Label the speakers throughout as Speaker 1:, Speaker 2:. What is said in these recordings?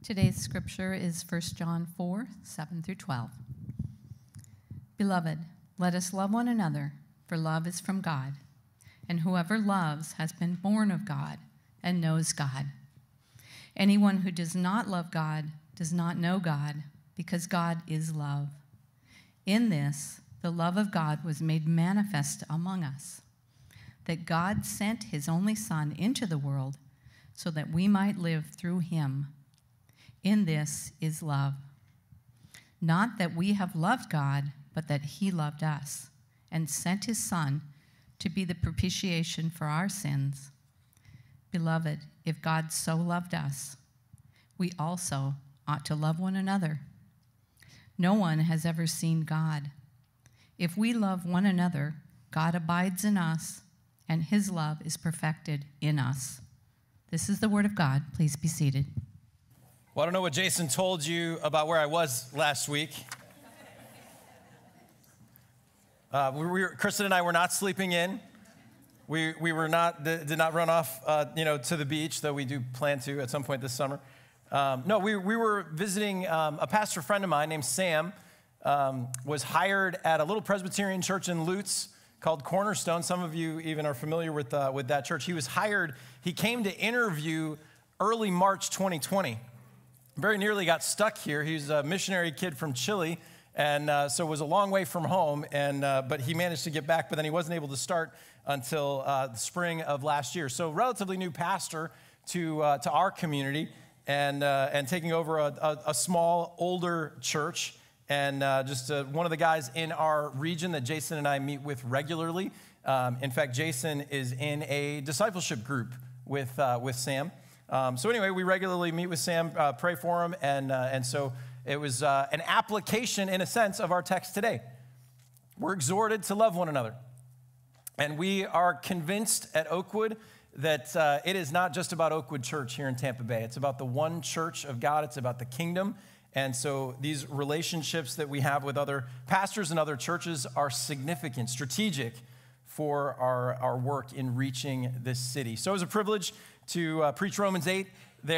Speaker 1: Today's scripture is 1 John 4, 7 through 12. Beloved, let us love one another, for love is from God, and whoever loves has been born of God and knows God. Anyone who does not love God does not know God, because God is love. In this, the love of God was made manifest among us, that God sent his only Son into the world so that we might live through him. In this is love. Not that we have loved God, but that he loved us and sent his Son to be the propitiation for our sins. Beloved, if God so loved us, we also ought to love one another. No one has ever seen God. If we love one another, God abides in us, and his love is perfected in us. This is the word of God. Please be seated.
Speaker 2: Well, I don't know what Jason told you about where I was last week. Kristen and I were not sleeping in. We were not did not run off to the beach, though we do plan to at some point this summer. No, we were visiting a pastor friend of mine named Sam. Was hired at a little Presbyterian church in Lutz called Cornerstone. Some of you even are familiar with that church. He came to interview early March 2020. Very nearly got stuck here. He's a missionary kid from Chile, and so was a long way from home. But he managed to get back, but then he wasn't able to start until the spring of last year. So relatively new pastor to our community, and taking over a small, older church, and just one of the guys in our region that Jason and I meet with regularly. In fact, Jason is in a discipleship group with Sam. So anyway, we regularly meet with Sam, pray for him, and so it was an application, in a sense, of our text today. We're exhorted to love one another. And we are convinced at Oakwood that it is not just about Oakwood Church here in Tampa Bay. It's about the one church of God. It's about the kingdom. And so these relationships that we have with other pastors and other churches are significant, strategic for our work in reaching this city. So it was a privilege to preach Romans 8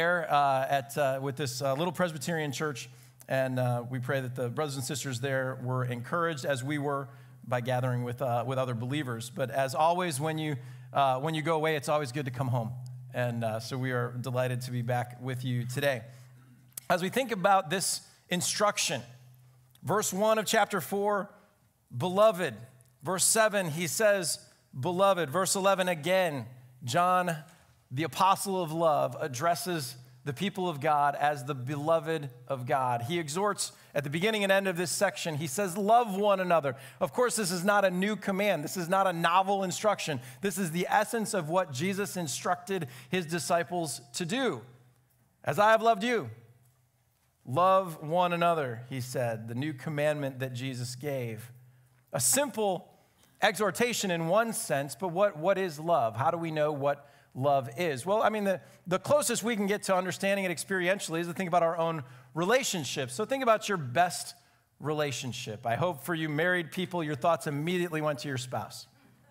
Speaker 2: there with this little Presbyterian church. And we pray that the brothers and sisters there were encouraged, as we were, by gathering with other believers. But as always, when you go away, it's always good to come home. And so we are delighted to be back with you today. As we think about this instruction, verse 1 of chapter 4, beloved. Verse 7, he says, beloved. Verse 11, again, John, the apostle of love, addresses the people of God as the beloved of God. He exhorts at the beginning and end of this section. He says, love one another. Of course, this is not a new command. This is not a novel instruction. This is the essence of what Jesus instructed his disciples to do. As I have loved you, love one another, he said, the new commandment that Jesus gave. A simple exhortation in one sense, but what is love? How do we know what love is? Well, I mean, the closest we can get to understanding it experientially is to think about our own relationships. So think about your best relationship. I hope for you married people, your thoughts immediately went to your spouse.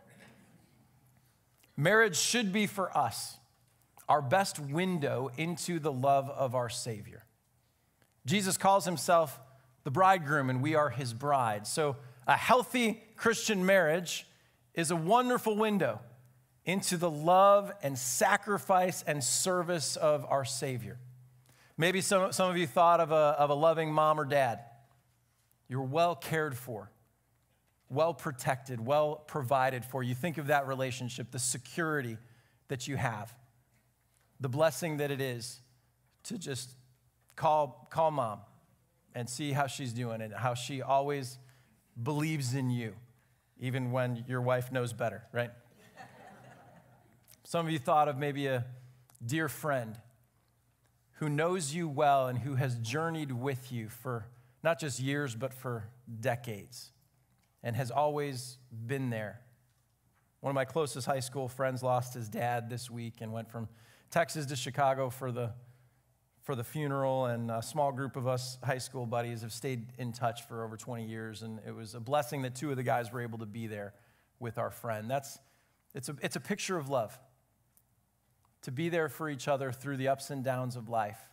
Speaker 2: Marriage should be for us our best window into the love of our Savior. Jesus calls himself the bridegroom, and we are his bride. So a healthy Christian marriage is a wonderful window into the love and sacrifice and service of our Savior. Maybe some of you thought of a loving mom or dad. You're well cared for, well protected, well provided for. You think of that relationship, the security that you have, the blessing that it is to just call mom and see how she's doing and how she always believes in you, even when your wife knows better, right? Some of you thought of maybe a dear friend who knows you well and who has journeyed with you for not just years, but for decades and has always been there. One of my closest high school friends lost his dad this week and went from Texas to Chicago for the funeral, and a small group of us high school buddies have stayed in touch for over 20 years, and it was a blessing that two of the guys were able to be there with our friend. It's a picture of love, to be there for each other through the ups and downs of life,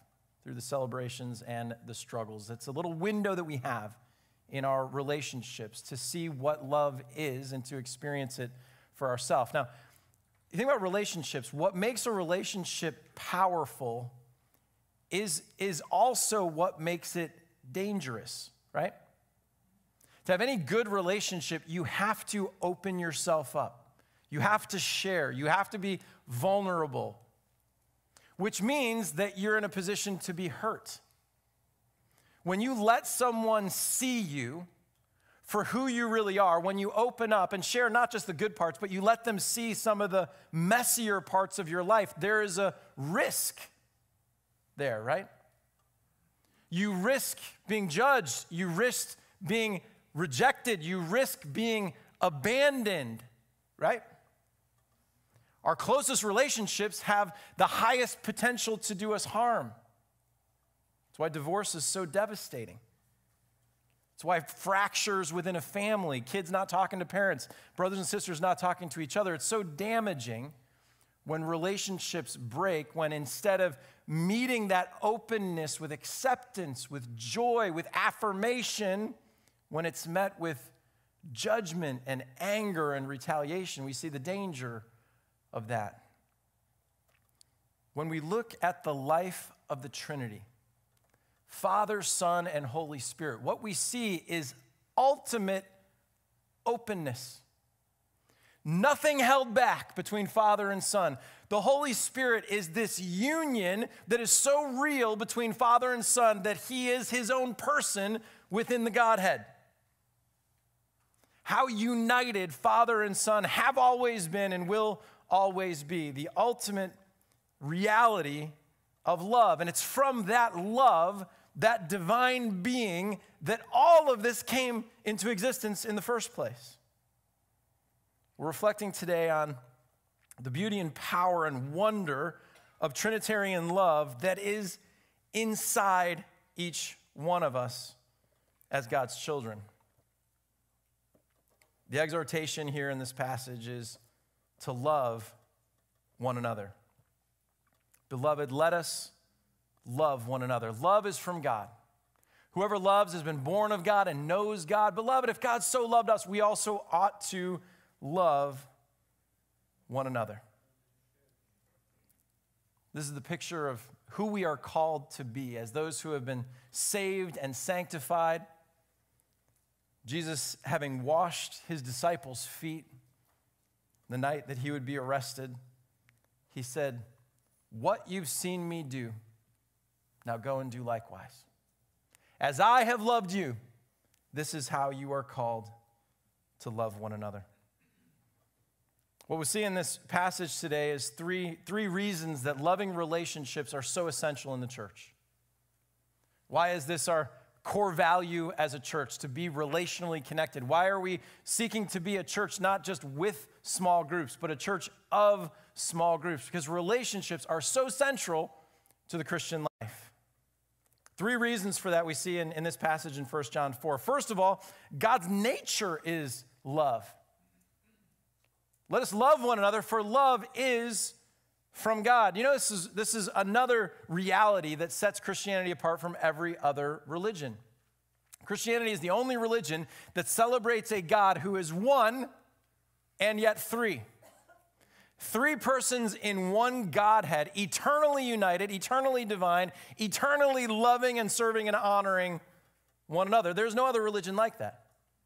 Speaker 2: through the celebrations and the struggles. It's a little window that we have in our relationships to see what love is and to experience it for ourselves. Now, you think about relationships, what makes a relationship powerful is also what makes it dangerous, right? To have any good relationship, you have to open yourself up. You have to share. You have to be vulnerable, which means that you're in a position to be hurt. When you let someone see you for who you really are, when you open up and share not just the good parts, but you let them see some of the messier parts of your life, there is a risk there, right? You risk being judged. You risk being rejected. You risk being abandoned, right? Our closest relationships have the highest potential to do us harm. That's why divorce is so devastating. It's why fractures within a family, kids not talking to parents, brothers and sisters not talking to each other, it's so damaging when relationships break, when instead of meeting that openness with acceptance, with joy, with affirmation, when it's met with judgment and anger and retaliation, we see the danger of that. When we look at the life of the Trinity, Father, Son, and Holy Spirit, what we see is ultimate openness. Nothing held back between Father and Son. The Holy Spirit is this union that is so real between Father and Son that he is his own person within the Godhead. How united Father and Son have always been and will always be, the ultimate reality of love. And it's from that love, that divine being, that all of this came into existence in the first place. We're reflecting today on the beauty and power and wonder of Trinitarian love that is inside each one of us as God's children. The exhortation here in this passage is to love one another. Beloved, let us love one another. Love is from God. Whoever loves has been born of God and knows God. Beloved, if God so loved us, we also ought to love one another. This is the picture of who we are called to be as those who have been saved and sanctified. Jesus, having washed his disciples' feet the night that he would be arrested, he said, "What you've seen me do, now go and do likewise. As I have loved you, this is how you are called to love one another." What we see in this passage today is three reasons that loving relationships are so essential in the church. Why is this our core value as a church, to be relationally connected? Why are we seeking to be a church not just with small groups, but a church of small groups? Because relationships are so central to the Christian life. Three reasons for that we see in this passage in 1 John 4. First of all, God's nature is love. Let us love one another, for love is from God. You know, this is another reality that sets Christianity apart from every other religion. Christianity is the only religion that celebrates a God who is one and yet three. Three persons in one Godhead, eternally united, eternally divine, eternally loving and serving and honoring one another. There's no other religion like that.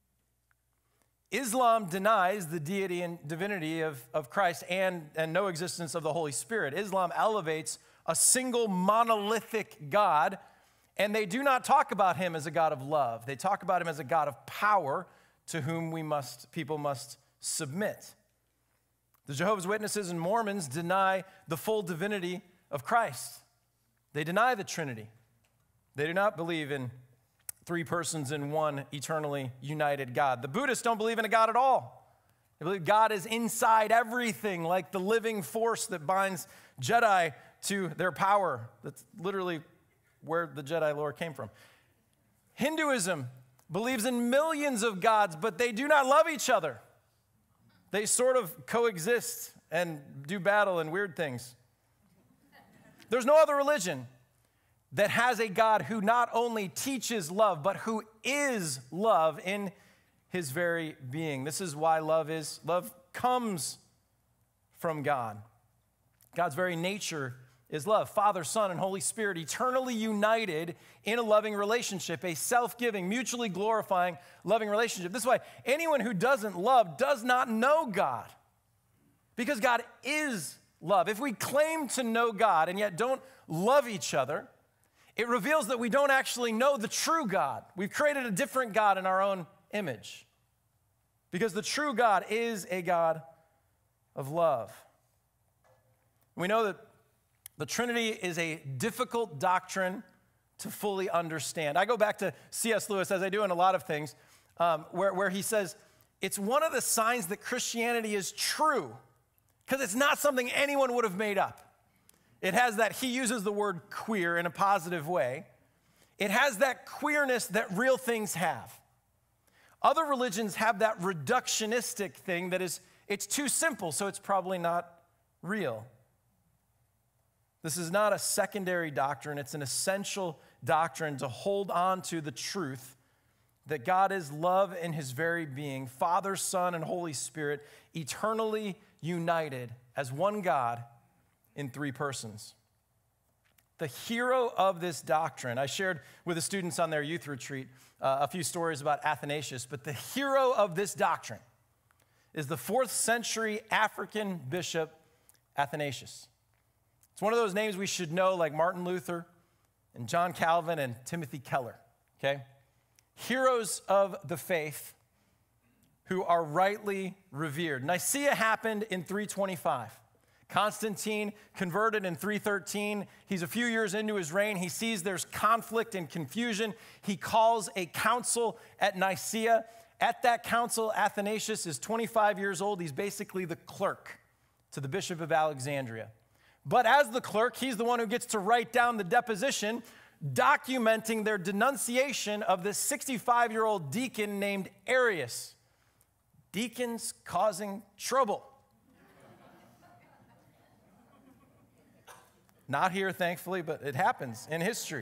Speaker 2: Islam denies the deity and divinity of Christ and no existence of the Holy Spirit. Islam elevates a single monolithic God, and they do not talk about him as a God of love. They talk about him as a God of power to whom people must submit. The Jehovah's Witnesses and Mormons deny the full divinity of Christ. They deny the Trinity. They do not believe in three persons in one eternally united God. The Buddhists don't believe in a God at all. They believe God is inside everything, like the living force that binds Jedi to their power. That's literally where the Jedi lore came from. Hinduism believes in millions of gods, but they do not love each other. They sort of coexist and do battle and weird things. There's no other religion that has a God who not only teaches love, but who is love in his very being. This is why love comes from God. God's very nature is love. Father, Son, and Holy Spirit eternally united in a loving relationship, a self-giving, mutually glorifying, loving relationship. This is why anyone who doesn't love does not know God, because God is love. If we claim to know God and yet don't love each other, it reveals that we don't actually know the true God. We've created a different God in our own image, because the true God is a God of love. We know that the Trinity is a difficult doctrine to fully understand. I go back to C.S. Lewis, as I do in a lot of things, where he says, it's one of the signs that Christianity is true, because it's not something anyone would have made up. It has that, he uses the word queer in a positive way. It has that queerness that real things have. Other religions have that reductionistic thing that is, it's too simple, so it's probably not real. This is not a secondary doctrine. It's an essential doctrine to hold on to the truth that God is love in his very being, Father, Son, and Holy Spirit, eternally united as one God in three persons. The hero of this doctrine, I shared with the students on their youth retreat a few stories about Athanasius, but the hero of this doctrine is the 4th century African bishop Athanasius. It's one of those names we should know, like Martin Luther and John Calvin and Timothy Keller, okay? Heroes of the faith who are rightly revered. Nicaea happened in 325. Constantine converted in 313. He's a few years into his reign. He sees there's conflict and confusion. He calls a council at Nicaea. At that council, Athanasius is 25 years old. He's basically the clerk to the Bishop of Alexandria. But as the clerk, he's the one who gets to write down the deposition documenting their denunciation of this 65-year-old deacon named Arius. Deacons causing trouble. Not here, thankfully, but it happens in history.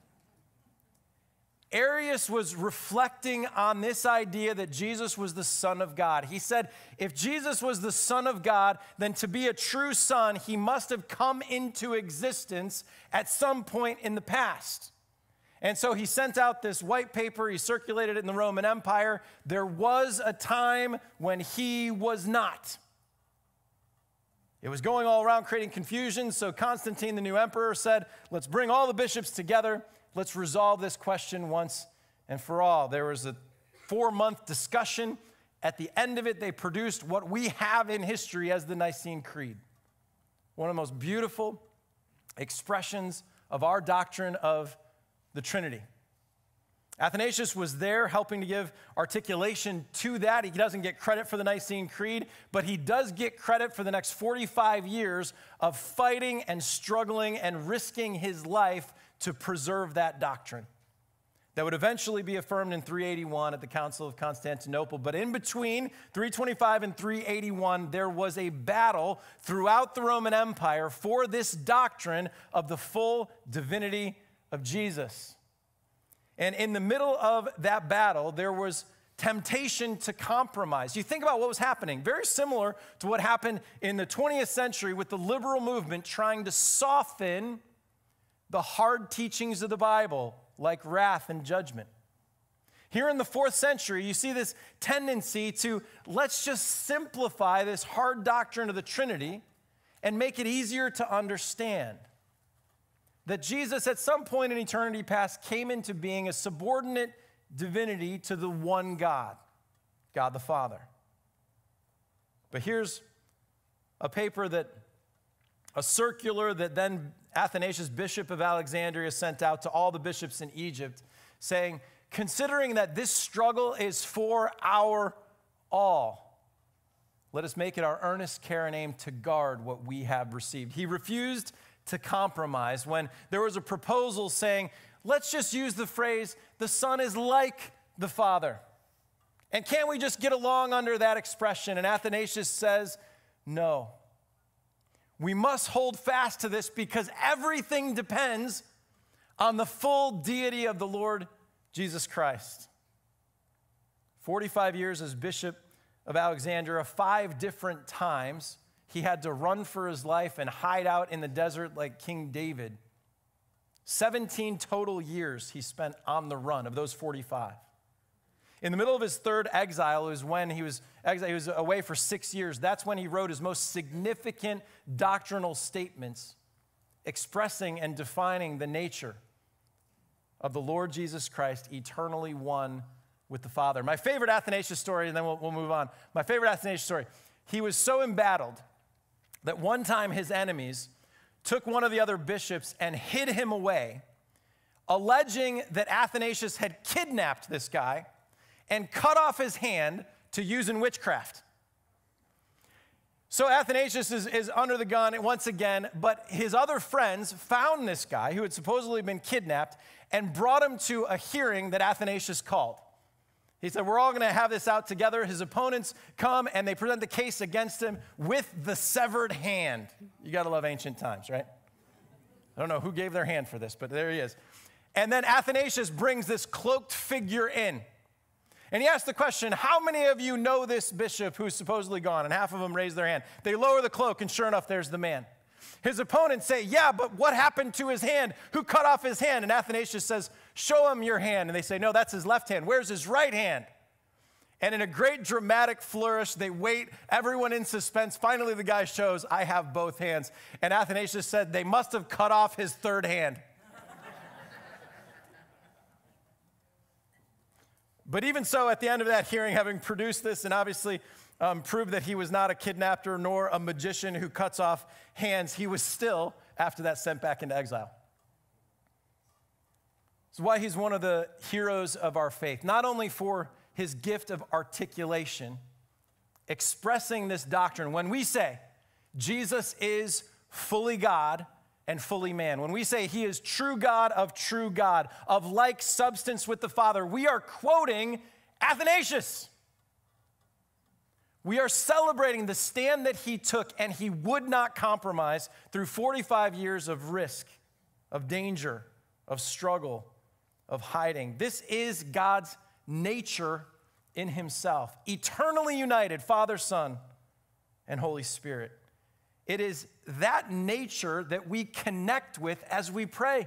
Speaker 2: Arius was reflecting on this idea that Jesus was the Son of God. He said, if Jesus was the Son of God, then to be a true son, he must have come into existence at some point in the past. And so he sent out this white paper. He circulated it in the Roman Empire. There was a time when he was not. It was going all around creating confusion, so Constantine, the new emperor, said, let's bring all the bishops together. Let's resolve this question once and for all. There was a 4-month discussion. At the end of it, they produced what we have in history as the Nicene Creed, one of the most beautiful expressions of our doctrine of the Trinity. Athanasius was there helping to give articulation to that. He doesn't get credit for the Nicene Creed, but he does get credit for the next 45 years of fighting and struggling and risking his life to preserve that doctrine that would eventually be affirmed in 381 at the Council of Constantinople. But in between 325 and 381, there was a battle throughout the Roman Empire for this doctrine of the full divinity of Jesus. And in the middle of that battle, there was temptation to compromise. You think about what was happening, very similar to what happened in the 20th century with the liberal movement trying to soften the hard teachings of the Bible, like wrath and judgment. Here in the 4th century, you see this tendency to let's just simplify this hard doctrine of the Trinity and make it easier to understand. That Jesus, at some point in eternity past, came into being a subordinate divinity to the one God, God the Father. But here's a circular that then Athanasius, Bishop of Alexandria, sent out to all the bishops in Egypt, saying, considering that this struggle is for our all, let us make it our earnest care and aim to guard what we have received. He refused to compromise when there was a proposal saying, let's just use the phrase, the Son is like the Father. And can't we just get along under that expression? And Athanasius says, no. We must hold fast to this because everything depends on the full deity of the Lord Jesus Christ. 45 years as Bishop of Alexandria, 5 different times he had to run for his life and hide out in the desert like King David. 17 total years he spent on the run of those 45. In the middle of his 3rd exile is when he was away for 6 years. That's when he wrote his most significant doctrinal statements expressing and defining the nature of the Lord Jesus Christ, eternally one with the Father. My favorite Athanasius story, and then we'll move on. My favorite Athanasius story, he was so embattled that one time his enemies took one of the other bishops and hid him away, alleging that Athanasius had kidnapped this guy and cut off his hand to use in witchcraft. So Athanasius is under the gun once again, but his other friends found this guy who had supposedly been kidnapped and brought him to a hearing that Athanasius called. He said, we're all going to have this out together. His opponents come and they present the case against him with the severed hand. You got to love ancient times, right? I don't know who gave their hand for this, but there he is. And then Athanasius brings this cloaked figure in. And he asked the question, how many of you know this bishop who's supposedly gone? And half of them raise their hand. They lower the cloak, and sure enough, there's the man. His opponents say, yeah, but what happened to his hand? Who cut off his hand? And Athanasius says, show him your hand. And they say, no, that's his left hand. Where's his right hand? And in a great dramatic flourish, they wait, everyone in suspense. Finally, the guy shows, I have both hands. And Athanasius said, they must have cut off his third hand. But even so, at the end of that hearing, having produced this and obviously proved that he was not a kidnapper nor a magician who cuts off hands, he was still, after that, sent back into exile. That's why he's one of the heroes of our faith, not only for his gift of articulation, expressing this doctrine. When we say Jesus is fully God and fully man, when we say he is true God, of like substance with the Father, we are quoting Athanasius. We are celebrating the stand that he took and he would not compromise through 45 years of risk, of danger, of struggle, of hiding. This is God's nature in himself, eternally united, Father, Son, and Holy Spirit. It is that nature that we connect with as we pray.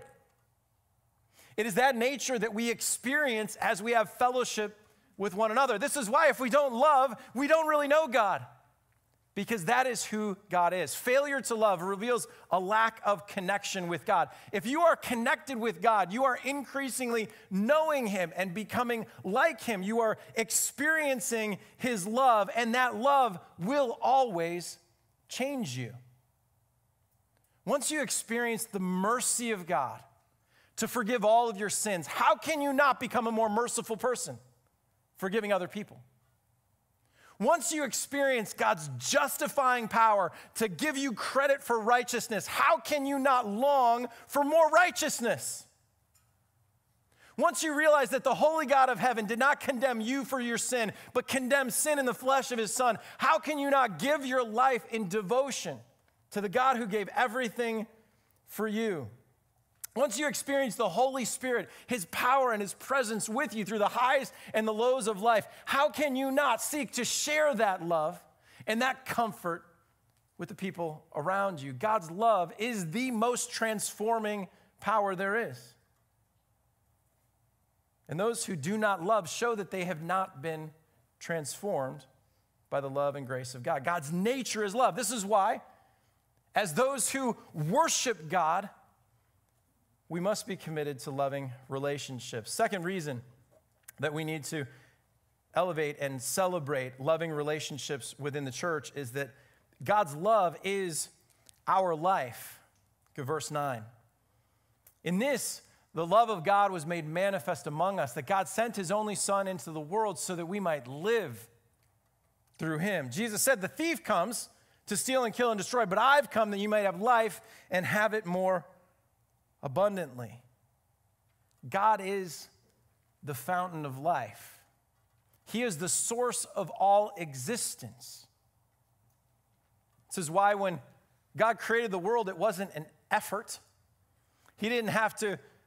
Speaker 2: It is that nature that we experience as we have fellowship with one another. This is why if we don't love, we don't really know God, because that is who God is. Failure to love reveals a lack of connection with God. If you are connected with God, you are increasingly knowing him and becoming like him. You are experiencing his love, and that love will always change you. Once you experience the mercy of God to forgive all of your sins, how can you not become a more merciful person, forgiving other people? Once you experience God's justifying power to give you credit for righteousness, how can you not long for more righteousness? Once you realize that the holy God of heaven did not condemn you for your sin, but condemned sin in the flesh of his Son, how can you not give your life in devotion to the God who gave everything for you? Once you experience the Holy Spirit, his power and his presence with you through the highs and the lows of life, how can you not seek to share that love and that comfort with the people around you? God's love is the most transforming power there is. And those who do not love show that they have not been transformed by the love and grace of God. God's nature is love. This is why, as those who worship God, we must be committed to loving relationships. Second reason that we need to elevate and celebrate loving relationships within the church is that God's love is our life. Look at verse 9. In this, the love of God was made manifest among us, that God sent his only Son into the world so that we might live through him. Jesus said, the thief comes to steal and kill and destroy, but I've come that you might have life and have it more abundantly. God is the fountain of life. He is the source of all existence. This is why when God created the world, it wasn't an effort. He didn't have to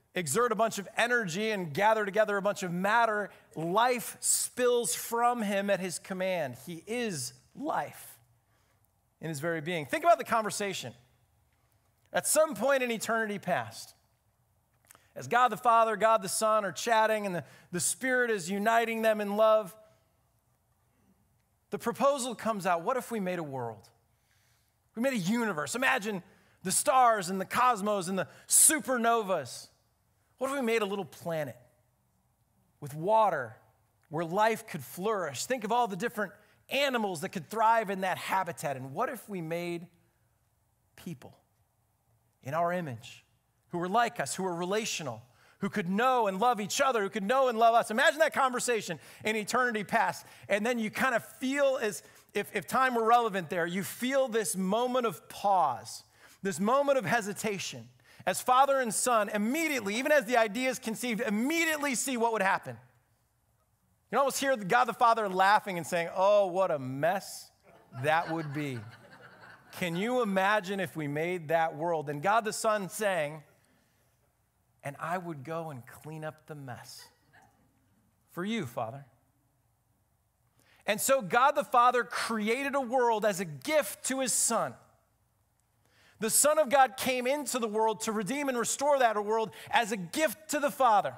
Speaker 2: exert a bunch of energy and gather together a bunch of matter. Life spills from him at his command. He is life in his very being. Think about the conversation. At some point in eternity past, as God the Father, God the Son are chatting and the Spirit is uniting them in love, the proposal comes out, what if we made a world? We made a universe. Imagine the stars and the cosmos and the supernovas. What if we made a little planet with water where life could flourish? Think of all the different animals that could thrive in that habitat. And what if we made people in our image who were like us, who were relational, who could know and love each other, who could know and love us? Imagine that conversation in eternity past. And then you kind of feel as if time were relevant there, you feel this moment of pause, this moment of hesitation. As father and son immediately, even as the idea is conceived, immediately see what would happen. You almost hear God the Father laughing and saying, oh, what a mess that would be. Can you imagine if we made that world? And God the Son saying, and I would go and clean up the mess for you, Father. And so God the Father created a world as a gift to his Son. The Son of God came into the world to redeem and restore that world as a gift to the Father.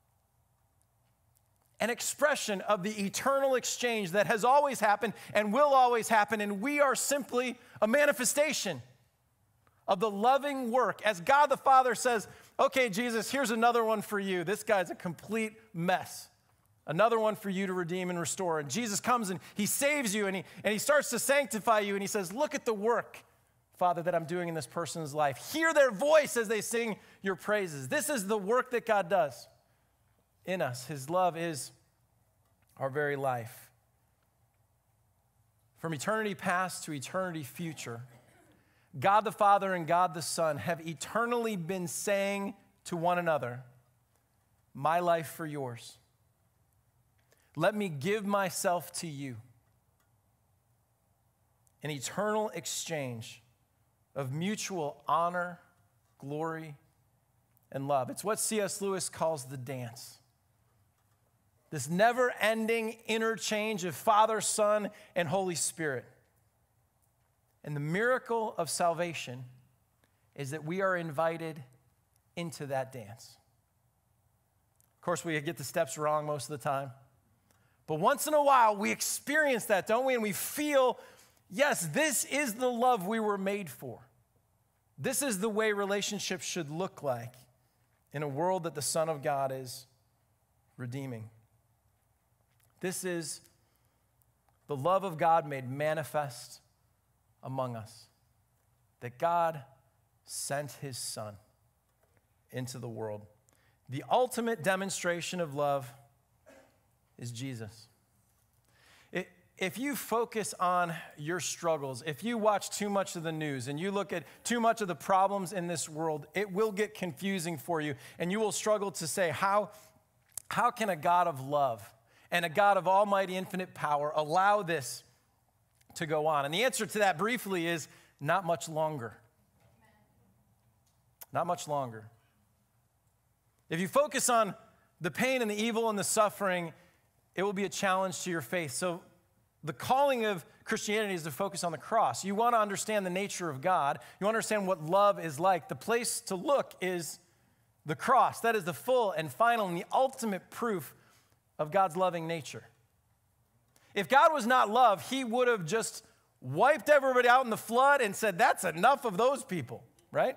Speaker 2: An expression of the eternal exchange that has always happened and will always happen, and we are simply a manifestation of the loving work. As God the Father says, okay, Jesus, here's another one for you. This guy's a complete mess. Another one for you to redeem and restore. And Jesus comes and he saves you and he starts to sanctify you and he says, look at the work, Father, that I'm doing in this person's life. Hear their voice as they sing your praises. This is the work that God does in us. His love is our very life. From eternity past to eternity future, God the Father and God the Son have eternally been saying to one another, my life for yours. Let me give myself to you. An eternal exchange of mutual honor, glory, and love. It's what C.S. Lewis calls the dance. This never-ending interchange of Father, Son, and Holy Spirit. And the miracle of salvation is that we are invited into that dance. Of course, we get the steps wrong most of the time. But once in a while, we experience that, don't we? And we feel, yes, this is the love we were made for. This is the way relationships should look like in a world that the Son of God is redeeming. This is the love of God made manifest among us, that God sent his Son into the world. The ultimate demonstration of love is Jesus. If you focus on your struggles, if you watch too much of the news and you look at too much of the problems in this world, it will get confusing for you, and you will struggle to say, how can a God of love and a God of almighty infinite power allow this to go on? And the answer to that briefly is not much longer. Not much longer. If you focus on the pain and the evil and the suffering, it will be a challenge to your faith. So the calling of Christianity is to focus on the cross. You want to understand the nature of God. You want to understand what love is like. The place to look is the cross. That is the full and final and the ultimate proof of God's loving nature. If God was not love, he would have just wiped everybody out in the flood and said, that's enough of those people, right?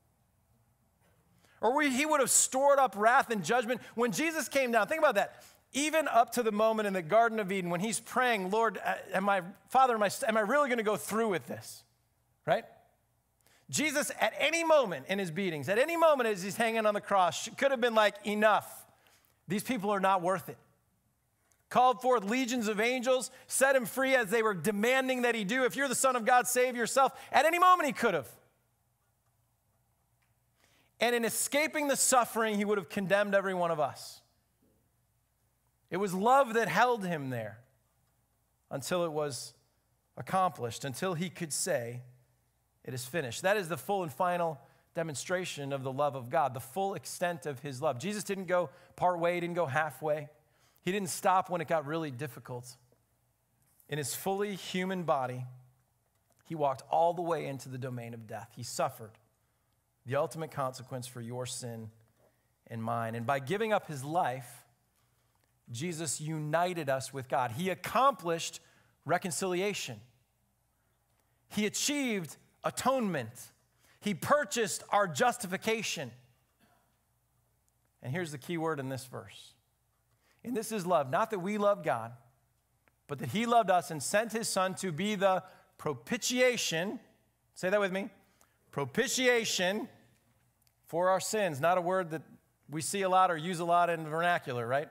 Speaker 2: Or he would have stored up wrath and judgment. When Jesus came down, think about that. Even up to the moment in the Garden of Eden when he's praying, Lord, am I really going to go through with this, right? Jesus, at any moment in his beatings, at any moment as he's hanging on the cross, could have been like, enough. These people are not worth it. Called forth legions of angels, set him free as they were demanding that he do. If you're the Son of God, save yourself. At any moment he could have. And in escaping the suffering, he would have condemned every one of us. It was love that held him there until it was accomplished, until he could say, it is finished. That is the full and final demonstration of the love of God, the full extent of his love. Jesus didn't go part way, he didn't go halfway. He didn't stop when it got really difficult. In his fully human body, he walked all the way into the domain of death. He suffered the ultimate consequence for your sin and mine. And by giving up his life, Jesus united us with God. He accomplished reconciliation. He achieved atonement. He purchased our justification. And here's the key word in this verse. And this is love, not that we love God, but that he loved us and sent his son to be the propitiation. Say that with me. Propitiation for our sins. Not a word that we see a lot or use a lot in the vernacular, right?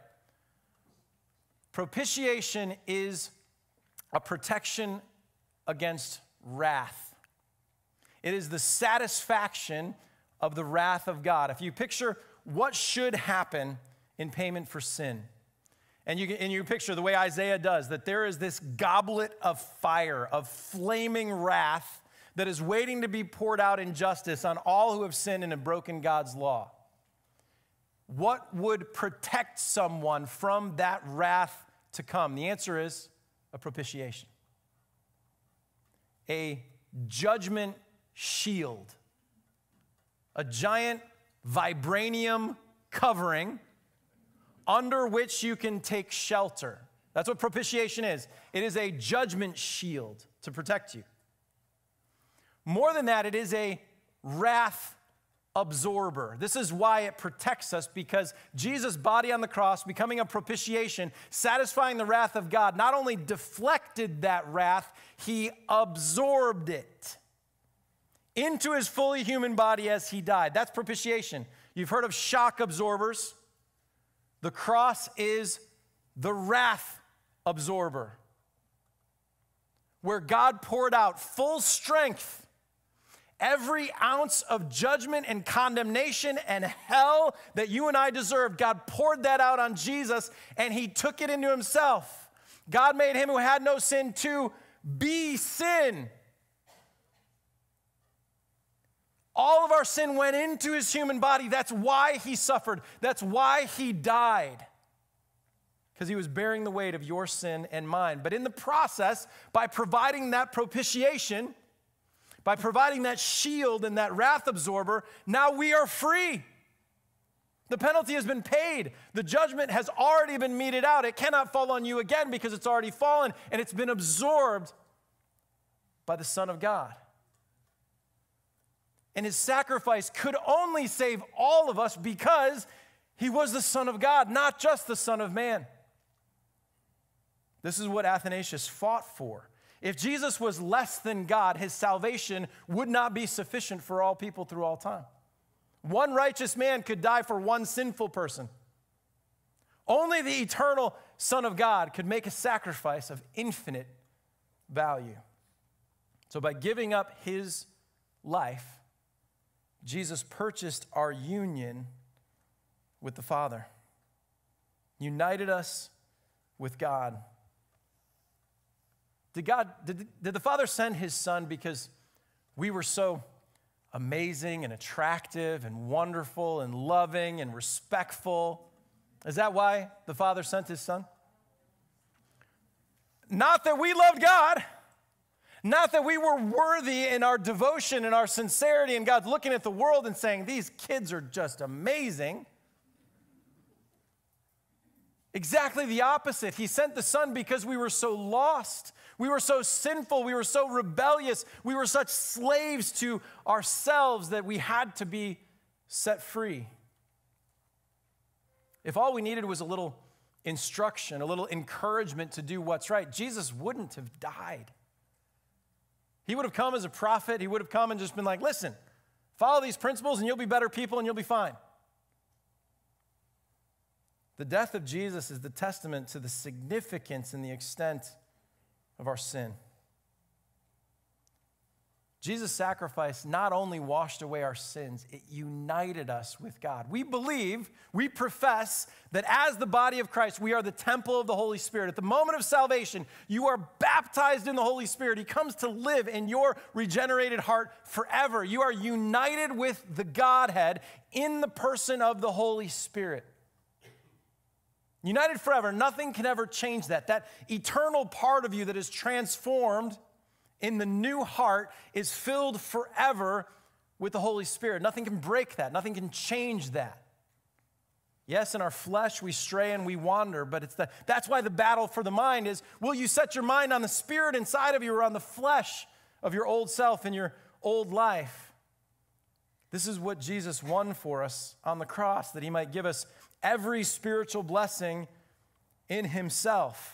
Speaker 2: Propitiation is a protection against wrath. It is the satisfaction of the wrath of God. If you picture what should happen in payment for sin, and you picture the way Isaiah does, that there is this goblet of fire, of flaming wrath that is waiting to be poured out in justice on all who have sinned and have broken God's law. What would protect someone from that wrath to come? The answer is a propitiation. A judgment shield. A giant vibranium covering under which you can take shelter. That's what propitiation is. It is a judgment shield to protect you. More than that, it is a wrath absorber. This is why it protects us, because Jesus' body on the cross, becoming a propitiation, satisfying the wrath of God, not only deflected that wrath, he absorbed it into his fully human body as he died. That's propitiation. You've heard of shock absorbers. The cross is the wrath absorber, where God poured out full strength every ounce of judgment and condemnation and hell that you and I deserved. God poured that out on Jesus, and he took it into himself. God made him who had no sin to be sin. All of our sin went into his human body. That's why he suffered. That's why he died. Because he was bearing the weight of your sin and mine. But in the process, by providing that propitiation, by providing that shield and that wrath absorber, now we are free. The penalty has been paid. The judgment has already been meted out. It cannot fall on you again because it's already fallen and it's been absorbed by the Son of God. And his sacrifice could only save all of us because he was the Son of God, not just the Son of Man. This is what Athanasius fought for. If Jesus was less than God, his salvation would not be sufficient for all people through all time. One righteous man could die for one sinful person. Only the eternal Son of God could make a sacrifice of infinite value. So by giving up his life, Jesus purchased our union with the Father, united us with God. Did the Father send his Son because we were so amazing and attractive and wonderful and loving and respectful? Is that why the Father sent his Son? Not that we loved God. Not that we were worthy in our devotion and our sincerity, and God's looking at the world and saying, these kids are just amazing. Exactly the opposite. He sent the Son because we were so lost. We were so sinful. We were so rebellious. We were such slaves to ourselves that we had to be set free. If all we needed was a little instruction, a little encouragement to do what's right, Jesus wouldn't have died. He would have come as a prophet. He would have come and just been like, listen, follow these principles and you'll be better people and you'll be fine. The death of Jesus is the testament to the significance and the extent of our sin. Jesus' sacrifice not only washed away our sins, it united us with God. We believe, we profess that as the body of Christ, we are the temple of the Holy Spirit. At the moment of salvation, you are baptized in the Holy Spirit. He comes to live in your regenerated heart forever. You are united with the Godhead in the person of the Holy Spirit. United forever, nothing can ever change that. That eternal part of you that is transformed in the new heart is filled forever with the Holy Spirit. Nothing can break that. Nothing can change that. Yes, in our flesh we stray and we wander, but that's why the battle for the mind is, will you set your mind on the Spirit inside of you or on the flesh of your old self and your old life? This is what Jesus won for us on the cross, that he might give us every spiritual blessing in himself.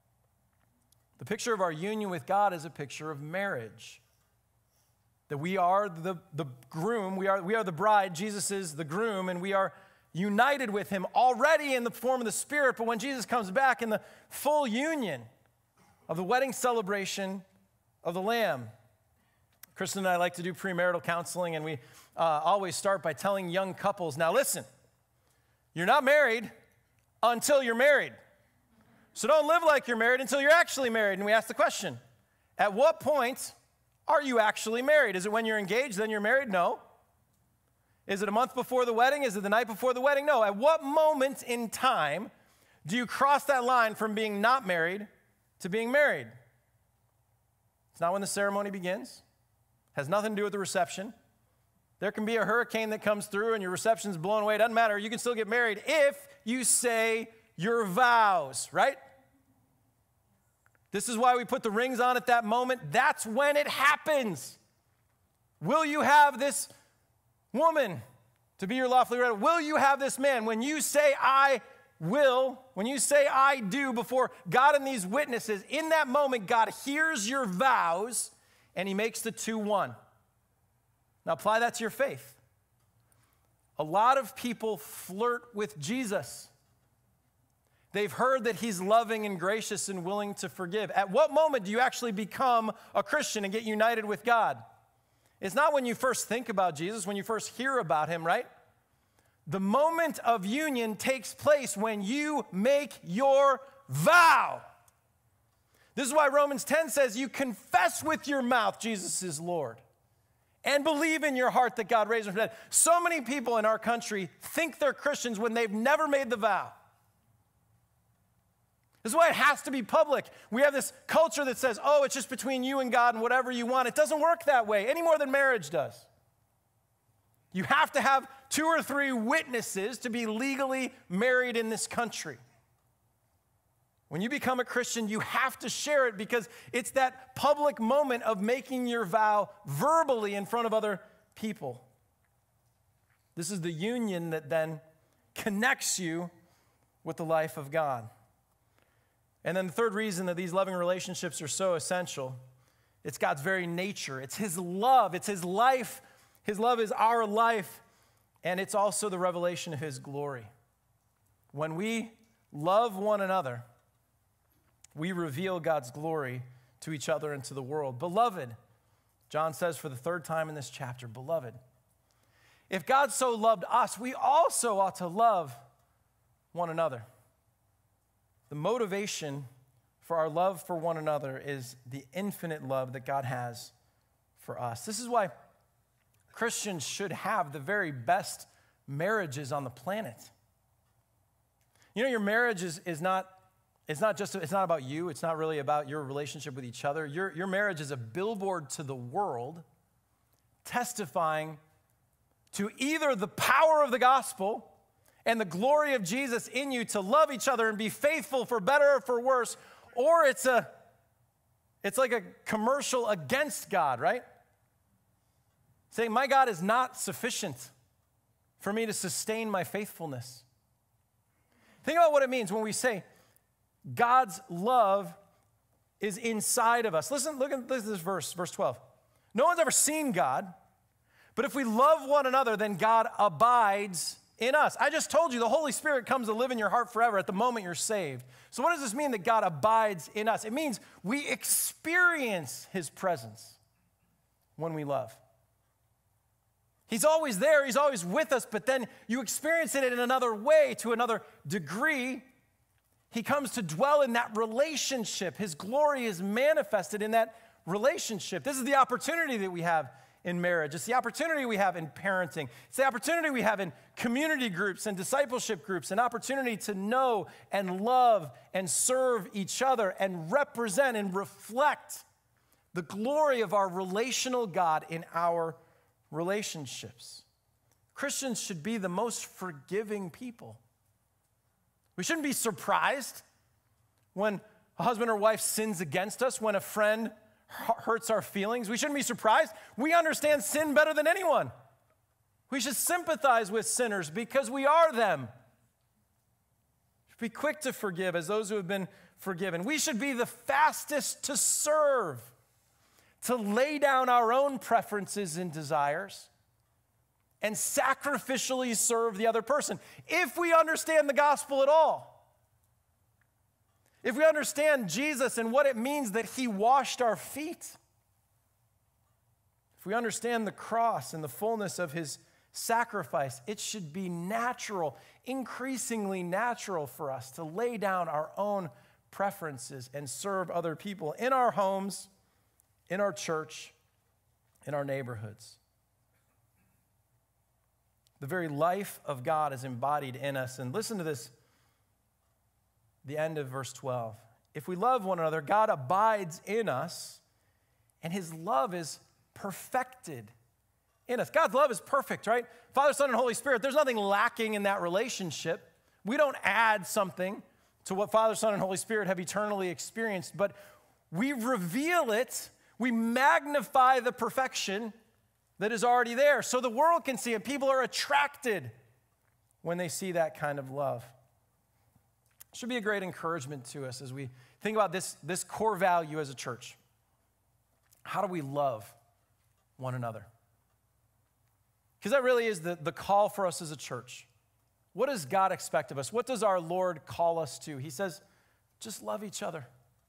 Speaker 2: The picture of our union with God is a picture of marriage. That we are the groom, we are the bride, Jesus is the groom, and we are united with him already in the form of the Spirit, but when Jesus comes back in the full union of the wedding celebration of the Lamb. Kristen and I like to do premarital counseling, and we always start by telling young couples, now listen, you're not married until you're married. So don't live like you're married until you're actually married. And we ask the question, at what point are you actually married? Is it when you're engaged, then you're married? No. Is it a month before the wedding? Is it the night before the wedding? No. At what moment in time do you cross that line from being not married to being married? It's not when the ceremony begins. It has nothing to do with the reception. There can be a hurricane that comes through and your reception's blown away. It doesn't matter. You can still get married if you say your vows, right? This is why we put the rings on at that moment. That's when it happens. Will you have this woman to be your lawfully wedded? Will you have this man? When you say I will, when you say I do before God and these witnesses, in that moment, God hears your vows and he makes the two one. Now apply that to your faith. A lot of people flirt with Jesus. They've heard that he's loving and gracious and willing to forgive. At what moment do you actually become a Christian and get united with God? It's not when you first think about Jesus, when you first hear about him, right? The moment of union takes place when you make your vow. This is why Romans 10 says you confess with your mouth Jesus is Lord and believe in your heart that God raised him from the dead. So many people in our country think they're Christians when they've never made the vow. This is why it has to be public. We have this culture that says, oh, it's just between you and God and whatever you want. It doesn't work that way any more than marriage does. You have to have 2 or 3 witnesses to be legally married in this country. When you become a Christian, you have to share it because it's that public moment of making your vow verbally in front of other people. This is the union that then connects you with the life of God. And then the third reason that these loving relationships are so essential, it's God's very nature. It's his love. It's his life. His love is our life. And it's also the revelation of his glory. When we love one another, we reveal God's glory to each other and to the world. Beloved, John says for the 3rd time in this chapter, beloved, if God so loved us, we also ought to love one another. The motivation for our love for one another is the infinite love that God has for us. This is why Christians should have the very best marriages on the planet. You know, your marriage is not about you. It's not really about your relationship with each other. Your marriage is a billboard to the world testifying to either the power of the gospel and the glory of Jesus in you to love each other and be faithful for better or for worse, or it's like a commercial against God, right? Saying, my God is not sufficient for me to sustain my faithfulness. Think about what it means when we say God's love is inside of us. Look at this verse 12. No one's ever seen God, but if we love one another, then God abides in us. I just told you the Holy Spirit comes to live in your heart forever at the moment you're saved. So what does this mean that God abides in us? It means we experience his presence. when we love. He's always there, he's always with us, but then you experience it in another way, to another degree. He comes to dwell in that relationship. His glory is manifested in that relationship. This is the opportunity that we have in marriage. It's the opportunity we have in parenting. It's the opportunity we have in community groups and discipleship groups, an opportunity to know and love and serve each other and represent and reflect the glory of our relational God in our relationships. Christians should be the most forgiving people. We shouldn't be surprised when a husband or wife sins against us, when a friend hurts our feelings. We shouldn't be surprised. We understand sin better than anyone. We should sympathize with sinners because we are them. Be quick to forgive as those who have been forgiven. We should be the fastest to serve, to lay down our own preferences and desires and sacrificially serve the other person. If we understand the gospel at all, if we understand Jesus and what it means that he washed our feet, if we understand the cross and the fullness of his sacrifice, it should be natural, increasingly natural for us to lay down our own preferences and serve other people in our homes, in our church, in our neighborhoods. The very life of God is embodied in us. And listen to this, the end of verse 12. If we love one another, God abides in us, and his love is perfected in us. God's love is perfect, right? Father, Son, and Holy Spirit, there's nothing lacking in that relationship. We don't add something to what Father, Son, and Holy Spirit have eternally experienced, but we reveal it, we magnify the perfection that is already there so the world can see it. People are attracted when they see that kind of love. It should be a great encouragement to us as we think about this core value as a church. How do we love one another? Because that really is the call for us as a church. What does God expect of us? What does our Lord call us to? He says, just love each other.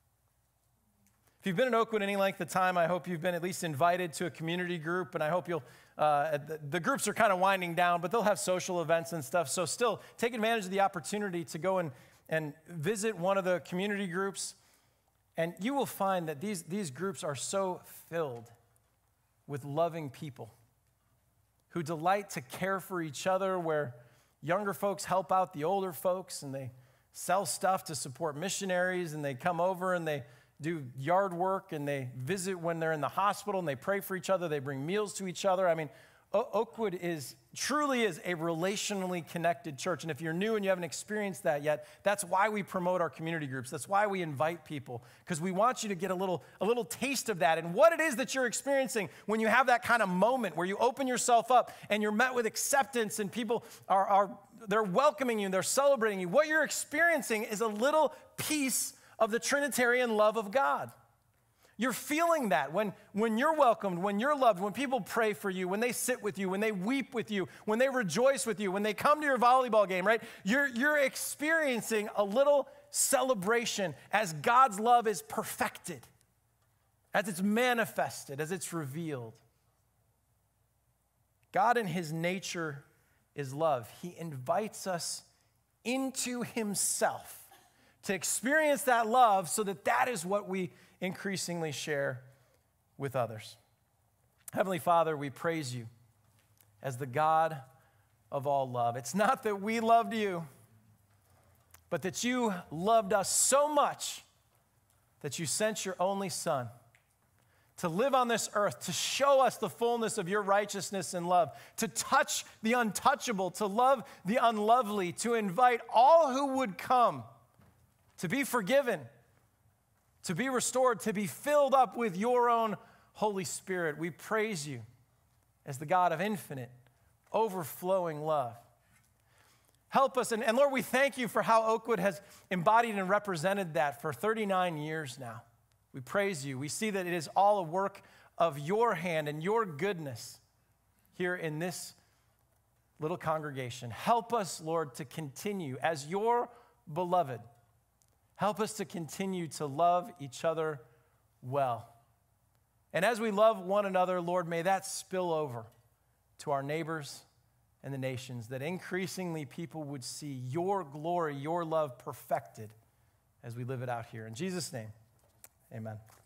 Speaker 2: If you've been in Oakwood any length of time, I hope you've been at least invited to a community group, and I hope you'll, the groups are kind of winding down, but they'll have social events and stuff, so still take advantage of the opportunity to go and visit one of the community groups, and you will find that these groups are so filled with loving people who delight to care for each other, where younger folks help out the older folks, and they sell stuff to support missionaries, and they come over and they do yard work, and they visit when they're in the hospital, and they pray for each other, they bring meals to each other. I mean, Oakwood truly is a relationally connected church, and if you're new and you haven't experienced that yet, that's why we promote our community groups. That's why we invite people, because we want you to get a little taste of that and what it is that you're experiencing when you have that kind of moment where you open yourself up and you're met with acceptance and people they're welcoming you, they're celebrating you. What you're experiencing is a little piece of the Trinitarian love of God. You're feeling that when you're welcomed, when you're loved, when people pray for you, when they sit with you, when they weep with you, when they rejoice with you, when they come to your volleyball game, right? You're experiencing a little celebration as God's love is perfected, as it's manifested, as it's revealed. God in his nature is love. He invites us into himself to experience that love so that is what we increasingly share with others. Heavenly Father, we praise you as the God of all love. It's not that we loved you, but that you loved us so much that you sent your only Son to live on this earth, to show us the fullness of your righteousness and love, to touch the untouchable, to love the unlovely, to invite all who would come to be forgiven, to be restored, to be filled up with your own Holy Spirit. We praise you as the God of infinite, overflowing love. Help us, and Lord, we thank you for how Oakwood has embodied and represented that for 39 years now. We praise you. We see that it is all a work of your hand and your goodness here in this little congregation. Help us, Lord, to continue as your beloved. Help us to continue to love each other well And as we love one another, Lord, may that spill over to our neighbors and the nations, that increasingly people would see your glory, your love perfected as we live it out here. In Jesus' name, amen.